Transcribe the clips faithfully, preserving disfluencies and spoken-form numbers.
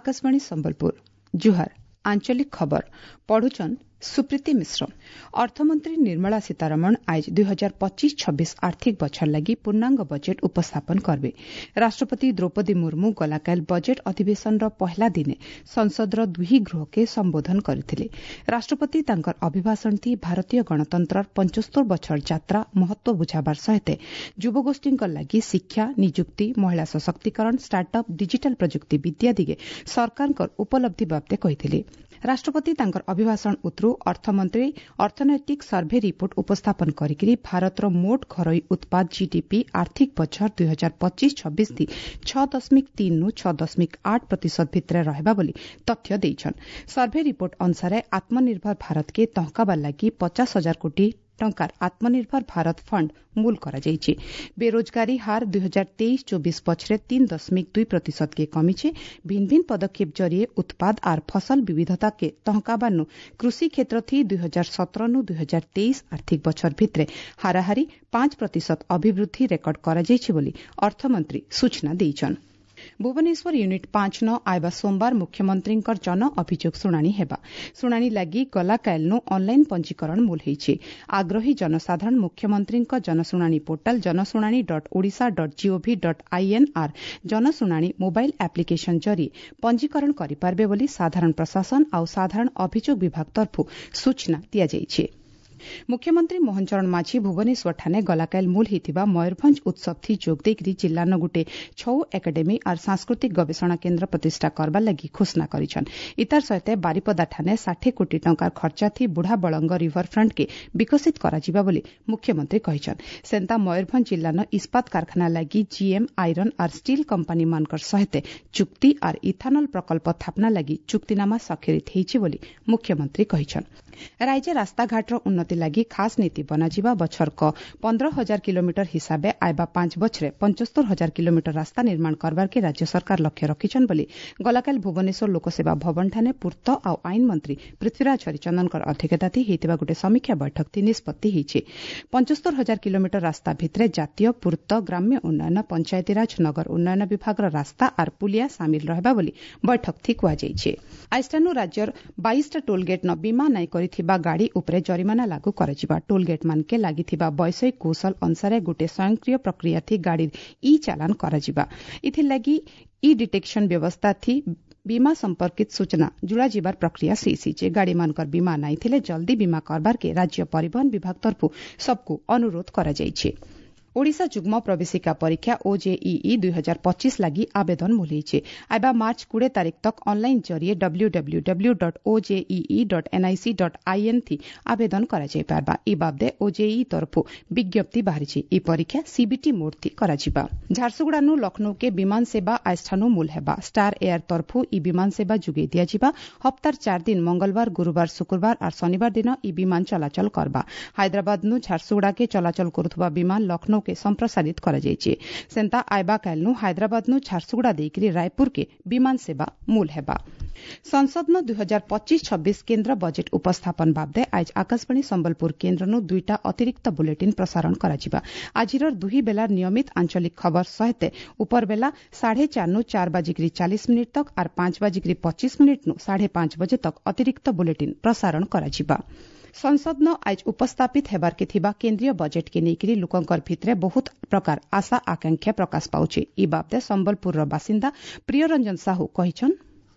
आकाशवाणी संबलपुर जुहार आंचलिक खबर पढ़ुचन सुप्रीति मिश्र। अर्थमंत्री निर्मला सीतारमण आज दुई हजार पच्चीस छब्बीस आर्थिक बछर लगी पूर्णांग बजेट उपस्थापन करबे। राष्ट्रपति द्रौपदी मुर्मू गलाकाल बजेट अधिवेशन पहला दिने संसदर दुई गृह के संबोधन करथिले। राष्ट्रपति तांकर अभिभाषण थी भारतीय गणतंत्र पचहत्तर बछर यात्रा महत्व बुझाबार सहित युवगोष्ठी लगी शिक्षा निजुक्ति महिला सशक्तिकरण स्टार्टअप डिजिटल प्रजुक्ति विद्या दिगे सरकार उपलब्धि बाबते कहिथिले। राष्ट्रपति तांकर अभिभाषण उत्रु अर्थमंत्री अर्थनैतिक सर्वे रिपोर्ट उपस्थापन करिकरी भारतर मोट घरोई उत्पाद जीडीपी आर्थिक बछर दुई हजार पच्चीस छब्बीस थी छ दशमिक तीन नु छ दशमिक आठ प्रतिशत भितर रहबा बोली तथ्य देइछन। सर्वे रिपोर्ट अनुसार आत्मनिर्भर भारत के तहकाबा लागि पचास हजार कोटी टंकार आत्मनिर्भर भारत फंड मूल करा जाइछे। बेरोजगारी हार दुई हजार तेईस चौबीस पछरे तीन दशमिक दुई प्रतिशत के कमी छे। भिन्न भिन्न पदक्षेप जरिए उत्पाद आर फसल विविधता के तहकाबानु कृषि क्षेत्र थी दुई हजार सत्रह नु दुई हजार तेईस आर्थिक बछर भित्रे हाराहारी पांच प्रतिशत अभिवृद्धि रेकर्ड करा जाइछे बोली अर्थमंत्री सूचना देइछन। भुवनेश्वर यूनिट पांच न आयबा सोमवार मुख्यमंत्री जन अभियोग शुणाणी हेबा। शुणाणी लागि गलाकालनु ऑनलाइन पंजीकरण मूल होइछे। आग्रही जनसाधारण मुख्यमंत्री Jansunani portal Jansunani dot Odisha dot gov dot IN आर जनशुणाणी मोबाइल एप्लिकेशन जरिए पंजीकरण करिपारबे बोली साधारण प्रशासन आउ साधारण अभियोग विभाग तरफु सूचना दिया जाइछे। मुख्यमंत्री मोहन चरण माझी भुवनेश्वर ठाने गलाकाल मूल हिथिबा मयूरभंज उत्सव थी जोग देकरी जिल्लान गुटे छौ एकाडेमी आर सांस्कृतिक गवेषणा केन्द्र प्रतिष्ठा करबा लागि घोषणा करिछन। इतार सहित बारिपदा ठाने साठ कोटी टंकार खर्चा थी बुढ़ा बलंग रिवर फ्रंट के विकसित कराजिबा बोली मुख्यमंत्री कहिछन। सेंता मयूरभंज जिल्लान इस्पात कारखाना लागि जीएम आयरन आर स्टील कंपनी मानकर सहित चुक्ति आर इथानल प्रकल्प स्थापना लागि चुक्तिनामा स्वाक्षरित हेइछि बोली मुख्यमंत्री कहिछन। राज्य रास्ताघाटर उन्नति लागि खास नीति बनाजिबा बछर क पंद्रह हजार किलोमीटर हिसाबे आयबा पांच बछरे पंचहत्तर हजार किलोमीटर रास्ता निर्माण करबार के राज्य सरकार लक्ष्य रखिछन बोली गलाकाल भुवनेश्वर लोकसेवा भवन ठाने पूर्त आउ आईन मंत्री पृथ्वीराज हरिचंदनकर अध्यक्षता हेतिबा गुटे समीक्षा बैठक थी निष्पत्ति हेइछे। पंचहत्तर हजार किलोमीटर रास्ता भितरे जातीय पूर्त ग्राम्य उन्नयन पंचायतीराज नगर उन्नयन विभाग रास्ता आर पुलिया सामिल रहबा बोली बैठक थी कुआ जाइछे। आइस्टानु राज्यर बाईस टा टोलगेट न बीमा नाई करिथिबा गाड़ी उपरे जरिमाना लागू कराजिबा। टोलगेट मानके लागिथिबा वैषयिक कौशल अनुसार गुटे स्वयंक्रिय प्रक्रिया थी गाड़ी ई चालान कराजिबा। इथिर लागि ई डिटेक्शन व्यवस्था थी बीमा संपर्कित सूचना जुड़ा जीवार प्रक्रिया शेषिचे। गाड़ी मानकर बीमा नाई थिले जल्दी बीमा करबार के राज्य परिवहन विभाग तरफु सबको अनुरोध करा जाइछे। ओडिशा जुग्म प्रवेशिका परीक्षा ओजेईई दुई हजार पच्चीस लागि आवेदन मूल्यचे। आइबा मार्च कोड़े तारीख तक ऑनलाइन जरिए W W W dot OJEE dot NIC dot IN थी आवेदन करा जाय पारबा। ई बाबदे ओजेईई तरफु विज्ञप्ति बाहरिछि। ई परीक्षा सीबीटी मोड थी कराजिबा। झारसुगुड़ानु लखनऊ के विमान सेवा आइस्थानु मूल हेबा। स्टार एयर तरफु ई विमान सेवा जुगे दियाजिबा। हप्तार चार दिन मंगलवार गुरुवार शुक्रवार और शनिवार दिन ई विमान चलाचल करबा। हैदराबादनु झारसुगुड़ा के चलाचल करुथबा विमान लखनऊ के संप्रसारित करा जाइछे। सेंता आइबा कालनु हैदराबादनु झारसुगुड़ा देकरी रायपुर के विमान सेवा मूल हेबा। संसद न दुई हजार पच्चीस छब्बीस केन्द्र बजेट उपस्थापन बाबदे आज आकाशवाणी संबलपुर केन्द्रनु दुईटा अतिरिक्त बुलेटिन प्रसारण कराजिबा। आजिर दुही बेला नियमित आंचलिक खबर सहित उपर बेला साढ़े चार नु चार बाजिकरी चालीस मिनिट तक और पांच बाजिकरी पच्चीस मिनिट नु साढ़े पांच बजे तक अतिरिक्त बुलेटिन प्रसारण कराजिबा। संसद न आज उपस्थापित हेबार के थिबा केन्द्रीय बजेट के नेकरी लोकंकर भितरे बहुत प्रकार आशा आकांक्षा प्रकाश पाउछे। ई बाबदे संबलपुर बासिंदा प्रियरंजन साहू कहिछन।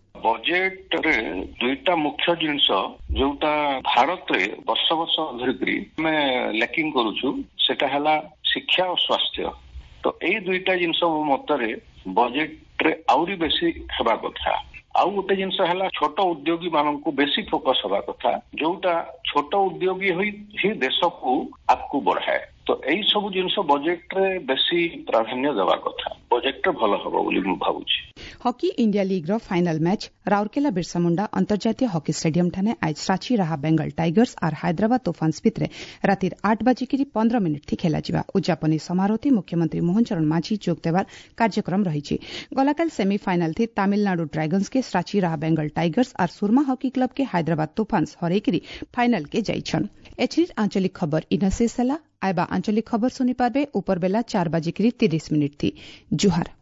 बजेट रे दुईटा मुख्य जिनस जोटा भारत रे वर्ष वर्ष धरिकरी में लैकिंग करूछु सेटा हला शिक्षा और स्वास्थ्य। तो एई दुईटा जिनस मो मतरे बजेट रे आउरी बेसी हेबा कथा। आउ गोटे जिनस हला छोट उद्योगी माननको बेसी फोकस हवा कथा जोटा छोट उद्योगी होई ही देश को आगु बढ़ाए। तो एई सब जिनस बजेट रे बेसी प्राधान्य देवा कथा। बजेट रे भलो हबो बोली मु भाबुछि। हॉकी इंडिया लीग रो फाइनल मैच राउरकेला बिरसा मुंडा अंतर्जातीय हॉकी स्टेडियम ठाने आज साची राहा बेंगल टाइगर्स और हैदराबाद तोफान्स भितरे रातिर आठ बाजिकरी पंद्रह मिनिट थी खेला जिबा। उद्यापनी समारोह मुख्यमंत्री मोहन चरण माझी जोग देवार कार्यक्रम रही। गलाकाल सेमीफाइनल थी तमिलनाडु ड्रैगन्स के साची राहा बेंगल टाइगर्स और सुरमा हॉकी क्लब के हैदराबाद तोफान्स हरेकरी फाइनल के जाइछन। एचडी आंचलिक खबर इना शेष आयबा आंचलिक खबर सुनी पारबे ऊपर बेला चार बाजिकरी तीस मिनिट थी। जुहार।